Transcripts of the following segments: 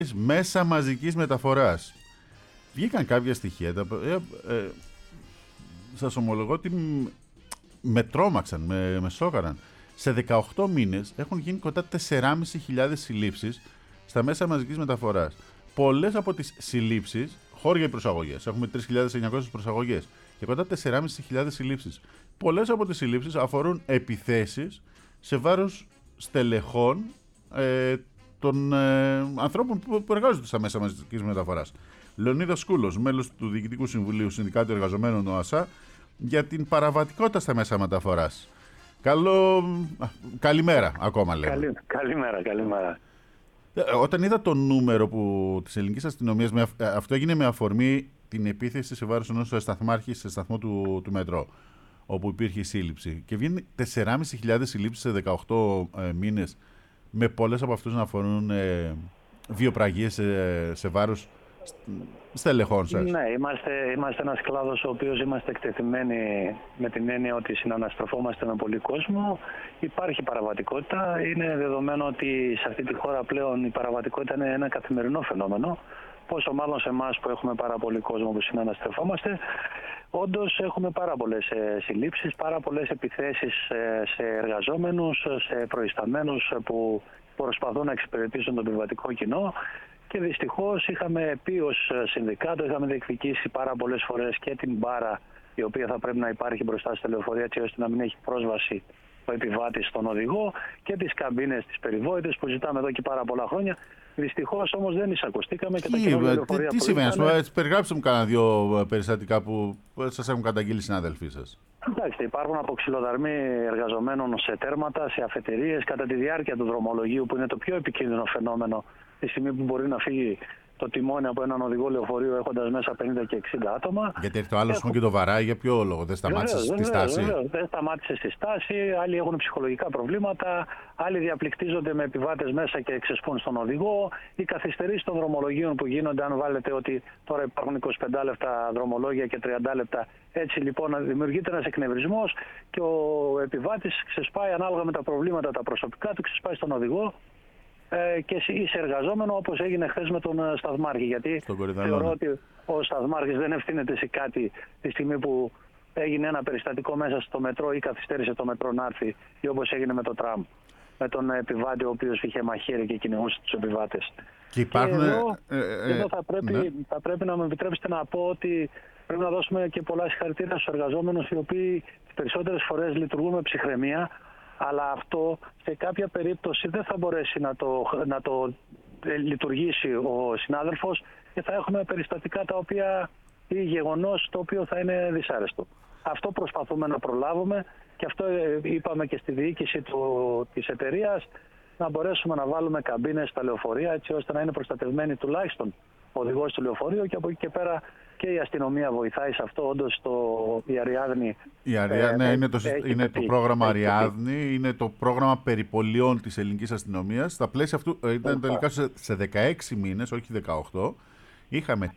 μέσα μαζικής μεταφοράς. Βγήκαν κάποια στοιχεία. Σας ομολογώ ότι με τρόμαξαν, με σόκαραν. Σε 18 μήνες έχουν γίνει κοντά 4.500 συλλήψεις στα μέσα μαζικής μεταφοράς. Πολλές από τις συλλήψεις, χώρια προσαγωγές, έχουμε 3.900 προσαγωγές και κοντά 4.500 συλλήψεις. Πολλές από τις συλλήψεις αφορούν επιθέσεις σε βάρος στελεχών των ανθρώπων που εργάζονται στα μέσα μαζικής μεταφοράς. Λεωνίδας Σκούλος, μέλος του Διοικητικού Συμβουλίου Συνδικάτου Εργαζομένων ΟΑΣΑ, για την παραβατικότητα στα μέσα μεταφοράς. Καλημέρα ακόμα λέμε. Καλημέρα. Όταν είδα το νούμερο της ελληνικής αστυνομίας, αυτό έγινε με αφορμή την επίθεση σε βάρος ενός σταθμάρχη σε σταθμό του μετρό, όπου υπήρχε σύλληψη. Και βγαίνει 4.500 συλλήψεις σε 18 μήνες, με πολλές από αυτούς να αφορούν βιοπραγίες σε βάρος στελεχών σας. Ναι, είμαστε ένας κλάδος ο οποίος είμαστε εκτεθειμένοι με την έννοια ότι συναναστροφόμαστε με πολύ κόσμο. Υπάρχει παραβατικότητα. Είναι δεδομένο ότι σε αυτή τη χώρα πλέον η παραβατικότητα είναι ένα καθημερινό φαινόμενο. Πόσο μάλλον σε εμάς που έχουμε πάρα πολύ κόσμο που συναναστρεφόμαστε. Όντως έχουμε πάρα πολλές συλλήψεις, πάρα πολλές επιθέσεις σε εργαζόμενους, σε προϊσταμένους που προσπαθούν να εξυπηρετήσουν το επιβατικό κοινό. Και δυστυχώς είχαμε πει ως συνδικάτο, είχαμε διεκδικήσει πάρα πολλές φορές και την μπάρα, η οποία θα πρέπει να υπάρχει μπροστά στη λεωφορεία, έτσι ώστε να μην έχει πρόσβαση ο επιβάτης στον οδηγό, και τις καμπίνες, τις περιβόητες που ζητάμε εδώ και πάρα πολλά χρόνια. Δυστυχώς όμως δεν εισακουστήκαμε και τα κοινωνικά λεωφορεία. Τι συμβαίνει, περιγράψτε μου κάνα δύο περιστατικά που σας έχουν καταγγείλει οι συνάδελφοί σας. Εντάξει, υπάρχουν αποξυλοδαρμοί εργαζομένων σε τέρματα, σε αφετηρίες, κατά τη διάρκεια του δρομολογίου, που είναι το πιο επικίνδυνο φαινόμενο τη στιγμή που μπορεί να φύγει το τιμόνι από έναν οδηγό λεωφορείου έχοντας μέσα 50 και 60 άτομα. Γιατί έρχεται ο άλλος και το βαράει, για ποιο λόγο? Δεν σταμάτησε στη στάση? Δεν σταμάτησε στη στάση. Άλλοι έχουν ψυχολογικά προβλήματα. Άλλοι διαπληκτίζονται με επιβάτες μέσα και ξεσπούν στον οδηγό. Οι καθυστερήσεις των δρομολογίων που γίνονται, αν βάλετε ότι τώρα υπάρχουν 25 λεπτά δρομολόγια και 30 λεπτά. Έτσι λοιπόν δημιουργείται ένας εκνευρισμός και ο επιβάτης ξεσπάει ανάλογα με τα προβλήματα τα προσωπικά του, ξεσπάει στον οδηγό. Και είσαι εργαζόμενο, όπως έγινε χθες με τον σταθμάρχη. Γιατί θεωρώ ότι ο σταθμάρχης δεν ευθύνεται σε κάτι τη στιγμή που έγινε ένα περιστατικό μέσα στο μετρό ή καθυστέρησε το μετρό να έρθει, ή όπως έγινε με το τραμ, με τον επιβάτη ο οποίος είχε μαχαίρι και κυνηγούσε τους επιβάτες. Και υπάρχουν... εδώ θα πρέπει να μου επιτρέψετε να πω ότι πρέπει να δώσουμε και πολλά συγχαρητήρια στους εργαζόμενους, οι οποίοι τις περισσότερες φορές λειτουργούν με ψυχραιμία. Αλλά αυτό σε κάποια περίπτωση δεν θα μπορέσει να το λειτουργήσει ο συνάδελφος και θα έχουμε περιστατικά τα οποία ή γεγονός το οποίο θα είναι δυσάρεστο. Αυτό προσπαθούμε να προλάβουμε και αυτό είπαμε και στη διοίκηση της εταιρείας, να μπορέσουμε να βάλουμε καμπίνες στα λεωφορεία έτσι ώστε να είναι προστατευμένοι τουλάχιστον ο οδηγός του λεωφορείου, και από εκεί και πέρα και η αστυνομία βοηθάει σε αυτό. Όντως η Αριάδνη. Είναι το πρόγραμμα Αριάδνη, είναι το πρόγραμμα περιπολιών της ελληνικής αστυνομίας. Στα πλαίσια αυτού ήταν τελικά σε 16 μήνες, όχι 18, είχαμε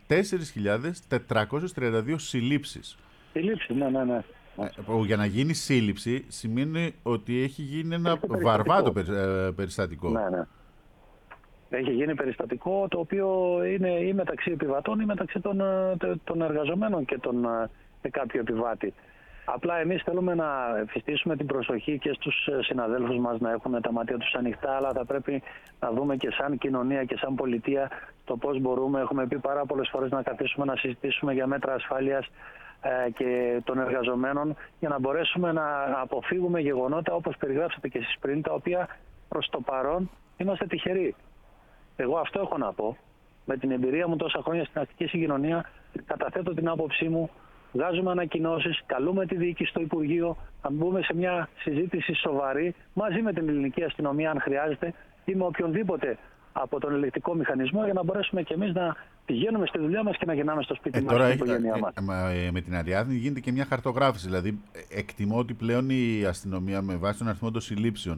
4.432 συλλήψεις. Συλλήψεις, ναι. Για να γίνει σύλληψη σημαίνει ότι έχει γίνει ένα βαρβάτο περιστατικό. Ναι. Έχει γίνει περιστατικό το οποίο είναι ή μεταξύ επιβατών ή μεταξύ των εργαζομένων και κάποιου επιβάτη. Απλά εμείς θέλουμε να εφιστήσουμε την προσοχή και στους συναδέλφους μας να έχουν τα μάτια τους ανοιχτά, αλλά θα πρέπει να δούμε και σαν κοινωνία και σαν πολιτεία το πώς μπορούμε, έχουμε πει πάρα πολλές φορές, να καθίσουμε να συζητήσουμε για μέτρα ασφάλειας και των εργαζομένων, για να μπορέσουμε να αποφύγουμε γεγονότα όπως περιγράψατε και εσείς πριν, τα οποία προς το παρόν είμαστε τυχεροί. Εγώ αυτό έχω να πω. Με την εμπειρία μου τόσα χρόνια στην αστική συγκοινωνία, καταθέτω την άποψή μου, βγάζουμε ανακοινώσεις, καλούμε τη διοίκηση στο Υπουργείο, να μπούμε σε μια συζήτηση σοβαρή μαζί με την ελληνική αστυνομία, αν χρειάζεται, ή με οποιονδήποτε από τον ελεκτικό μηχανισμό, για να μπορέσουμε κι εμείς να πηγαίνουμε στη δουλειά μας και να γυρνάμε στο σπίτι μας και στην οικογένειά μας. Με την Αριάδνη γίνεται και μια χαρτογράφηση. Δηλαδή, εκτιμώ ότι πλέον η αστυνομία, με βάση τον αριθμό των συλλήψεων,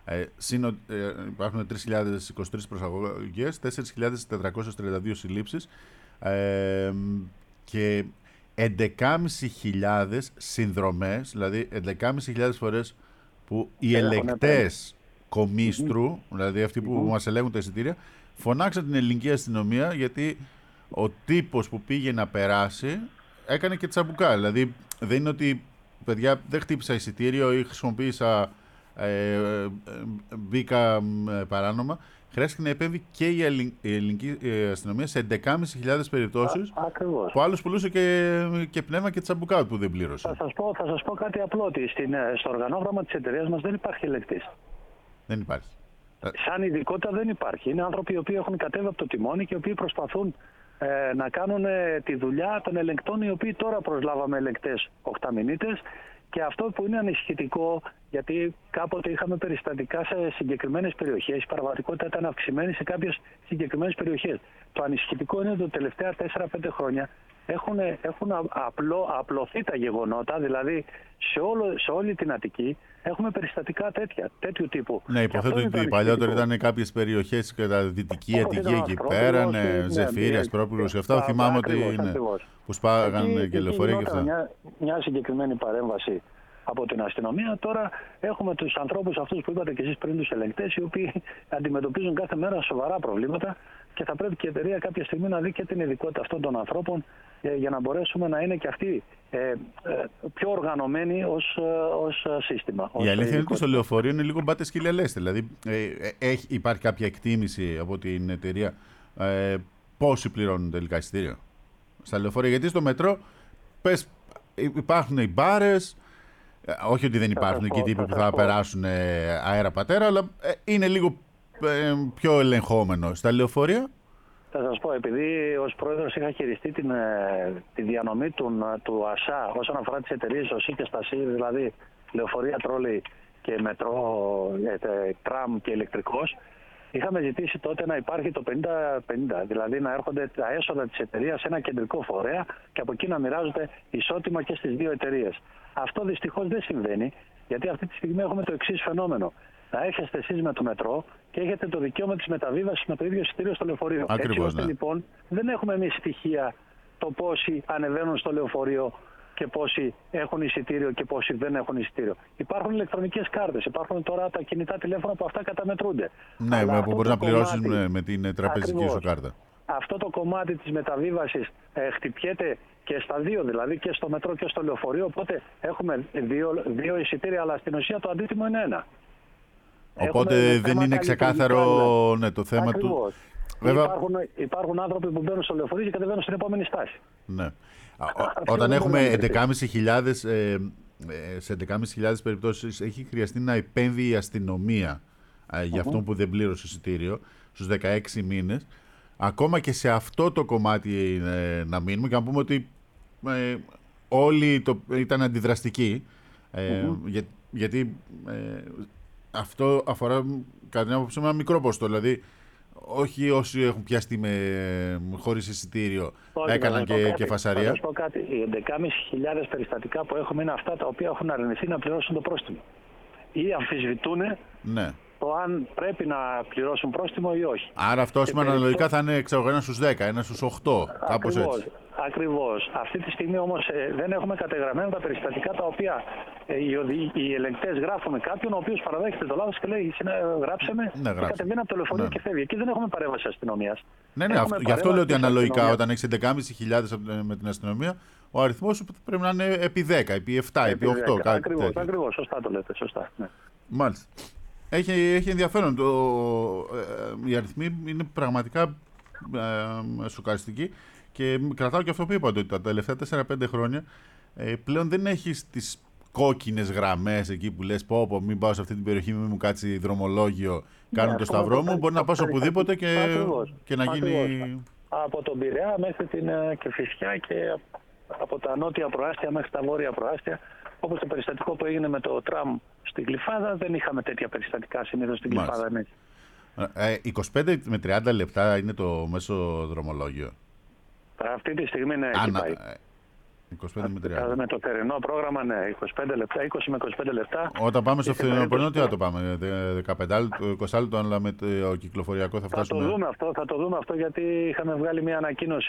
υπάρχουν 3.023 προσαγωγές, 4.432 συλλήψεις και 11.500 συνδρομές, δηλαδή 11.500 φορές που οι ελεγκτές κομίστρου, δηλαδή αυτοί που μας ελέγχουν τα εισιτήρια, φωνάξαν την ελληνική αστυνομία γιατί ο τύπος που πήγε να περάσει έκανε και τσαμπουκά. Δηλαδή δεν είναι ότι, παιδιά, δεν χτύπησα εισιτήριο ή χρησιμοποίησα, μπήκα παράνομα. Χρειάστηκε να επέμβει και η ελληνική αστυνομία σε 11.500 περιπτώσεις που άλλος πουλούσε και πνεύμα και τσαμπουκά που δεν πλήρωσε. Θα σας πω κάτι απλό, ότι στο οργανόγραμμα της εταιρείας μας δεν υπάρχει ελεκτής. Δεν υπάρχει. Σαν ειδικότητα δεν υπάρχει. Είναι άνθρωποι οι οποίοι έχουν κατέβει από το τιμόνι και οι οποίοι προσπαθούν να κάνουν τη δουλειά των ελεγκτών, οι οποίοι τώρα προσλάβαμε ελεγκτές 8 μηνύτες. Και αυτό που είναι ανησυχητικό, γιατί κάποτε είχαμε περιστατικά σε συγκεκριμένες περιοχές, η παραβατικότητα ήταν αυξημένη σε κάποιες συγκεκριμένες περιοχές. Το ανησυχητικό είναι ότι τα τελευταία 4-5 χρόνια έχουν απλωθεί τα γεγονότα, δηλαδή σε όλη την Αττική έχουμε περιστατικά τέτοιου τύπου. Ναι, υποθέτω ότι παλιότερα ήταν κάποιες περιοχές, κατά Δυτική Αττική εκεί πέρα, Ζεφύρια, Ασπρόπουλος και αυτά. Θυμάμαι ότι είναι που σπάγανε και λεωφορεία και αυτά. Μια συγκεκριμένη παρέμβαση από την αστυνομία. Τώρα έχουμε τους ανθρώπους αυτούς που είπατε και εσείς πριν, τους ελεγκτές, οι οποίοι αντιμετωπίζουν κάθε μέρα σοβαρά προβλήματα και θα πρέπει και η εταιρεία κάποια στιγμή να δει και την ειδικότητα αυτών των ανθρώπων για να μπορέσουμε να είναι και αυτοί πιο οργανωμένοι ως σύστημα. Η αλήθεια είναι ότι στο λεωφορείο είναι λίγο μπάτες και λελέστε. Δηλαδή υπάρχει κάποια εκτίμηση από την εταιρεία πόσοι πληρώνουν τελικά εισιτήριο στα λεωφορεία? Γιατί στο μετρό υπάρχουν οι μπάρες. Όχι ότι δεν υπάρχουν εκεί τύποι που θα περάσουν αέρα πατέρα, αλλά είναι λίγο πιο ελεγχόμενο. Στα λεωφορεία. Θα σας πω, επειδή ως πρόεδρος είχα χειριστεί τη διανομή του ΑΣΑ όσον αφορά τις εταιρείες ΟΣΥ και ΣΤΑΣΥ, δηλαδή λεωφορεία, τρόλεϊ και μετρό, τραμ και ηλεκτρικός, είχαμε ζητήσει τότε να υπάρχει το 50-50, δηλαδή να έρχονται τα έσοδα της εταιρείας σε ένα κεντρικό φορέα και από εκεί να μοιράζονται ισότιμα και στις δύο εταιρείες. Αυτό δυστυχώς δεν συμβαίνει, γιατί αυτή τη στιγμή έχουμε το εξής φαινόμενο. Να έρχεστε εσείς με το μετρό και έχετε το δικαίωμα της μεταβίβασης με το ίδιο εισιτήριο στο λεωφορείο. Ακριβώς, έτσι ώστε λοιπόν δεν έχουμε εμείς στοιχεία το πόσοι ανεβαίνουν στο λεωφορείο και πόσοι έχουν εισιτήριο και πόσοι δεν έχουν εισιτήριο. Υπάρχουν ηλεκτρονικές κάρτες, υπάρχουν τώρα τα κινητά τηλέφωνα που αυτά καταμετρούνται. Ναι, που μπορεί να πληρώσεις με την τραπεζική σου κάρτα. Αυτό το κομμάτι της μεταβίβασης χτυπιέται και στα δύο, δηλαδή και στο μετρό και στο λεωφορείο, οπότε έχουμε δύο εισιτήρια, αλλά στην ουσία το αντίτιμο είναι ένα. Οπότε δεν είναι ξεκάθαρο το θέμα του. Βέβαια, υπάρχουν άνθρωποι που μπαίνουν στο λεωφορείο και κατεβαίνουν στην επόμενη στάση. Ναι. Όταν έχουμε 11.500, σε 11.500 περιπτώσεις έχει χρειαστεί να επέμβει η αστυνομία για αυτόν που δεν πλήρωσε εισιτήριο στους 16 μήνες. Ακόμα και σε αυτό το κομμάτι να μείνουμε και να πούμε ότι όλοι ήταν αντιδραστικοί, γιατί αυτό αφορά κατά την άποψή μου ένα μικρό ποσοστό. Δηλαδή, όχι όσοι έχουν πιαστεί χωρίς εισιτήριο έκαναν και φασαρία. Θα σας πω κάτι. Οι 11.500 περιστατικά που έχουμε είναι αυτά τα οποία έχουν αρνηθεί να πληρώσουν το πρόστιμο. Ή αμφισβητούν το αν πρέπει να πληρώσουν πρόστιμο ή όχι. Άρα αυτό αναλογικά θα είναι ένα στους 10, ένα στους 8, κάπως έτσι. Ακριβώς. Αυτή τη στιγμή όμως δεν έχουμε κατεγραμμένα τα περιστατικά τα οποία οι ελεγκτές γράφουν κάποιον ο οποίος παραδέχεται το λάθος και λέει γράψε με και κατεβαίνει από το λεωφορείο και φεύγει. Εκεί δεν έχουμε παρέμβαση αστυνομίας. Ναι, γι' αυτό λέω ότι αναλογικά όταν έχεις 11.500 με την αστυνομία, ο αριθμός πρέπει να είναι επί 10, επί 7, επί 8. Ακριβώς, σωστά το λέτε. Σωστά, ναι. Μάλιστα. Έχει ενδιαφέρον. Οι αριθμοί είναι πραγματικά σοκαριστικοί και κρατάω και αυτό που είπατε, ότι τα τελευταία 4-5 χρόνια πλέον δεν έχεις τις κόκκινες γραμμές εκεί που λες πω μην πάω σε αυτή την περιοχή, μην μου κάτσει δρομολόγιο, κάνω το σταυρό μου, μπορεί να πας οπουδήποτε και να γίνει... Από τον Πειραιά μέχρι την Κηφισιά και από τα νότια προάστια μέχρι τα βόρεια προάστια. Όπως το περιστατικό που έγινε με το τραμ στην Γλυφάδα, δεν είχαμε τέτοια περιστατικά συνήθως στην Γλυφάδα εμείς. 25 με 30 λεπτά είναι το μέσο δρομολόγιο. Αυτή τη στιγμή ναι, εκεί πάει. 25 με 30. Με το θερινό πρόγραμμα, ναι, 25 λεπτά, 20 με 25 λεπτά. Όταν πάμε στο φθινόπωρο, τι θα το πάμε, 15 λεπτό, 20 λεπτό, αλλά με το κυκλοφοριακό θα φτάσουμε. Θα το δούμε αυτό, γιατί είχαμε βγάλει μια ανακοίνωση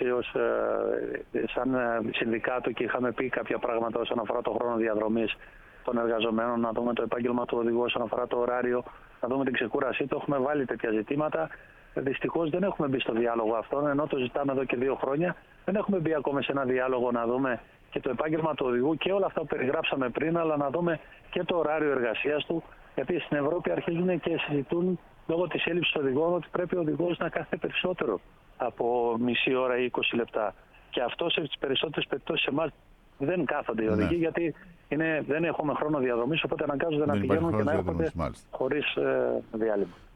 σαν συνδικάτο και είχαμε πει κάποια πράγματα όσον αφορά το χρόνο διαδρομής των εργαζομένων, να δούμε το επάγγελμα του οδηγού όσον αφορά το ωράριο, να δούμε την ξεκούρασή του. Έχουμε βάλει τέτοια ζητήματα. δυστυχώς δεν έχουμε μπει στο διάλογο αυτόν, ενώ το ζητάμε εδώ και 2 χρόνια. Δεν έχουμε μπει ακόμα σε ένα διάλογο να δούμε και το επάγγελμα του οδηγού και όλα αυτά που περιγράψαμε πριν, αλλά να δούμε και το ωράριο εργασίας του. Γιατί στην Ευρώπη αρχίζουν και συζητούν λόγω της έλλειψης οδηγών ότι πρέπει ο οδηγός να κάθεται περισσότερο από μισή ώρα ή 20 λεπτά. Και αυτό σε τις περισσότερες περιπτώσεις σε εμάς δεν κάθονται οι οδηγοί, γιατί δεν έχουμε χρόνο διαδρομής, οπότε αναγκάζονται να πηγαίνουν και να έρχονται χωρίς διάλειμμα.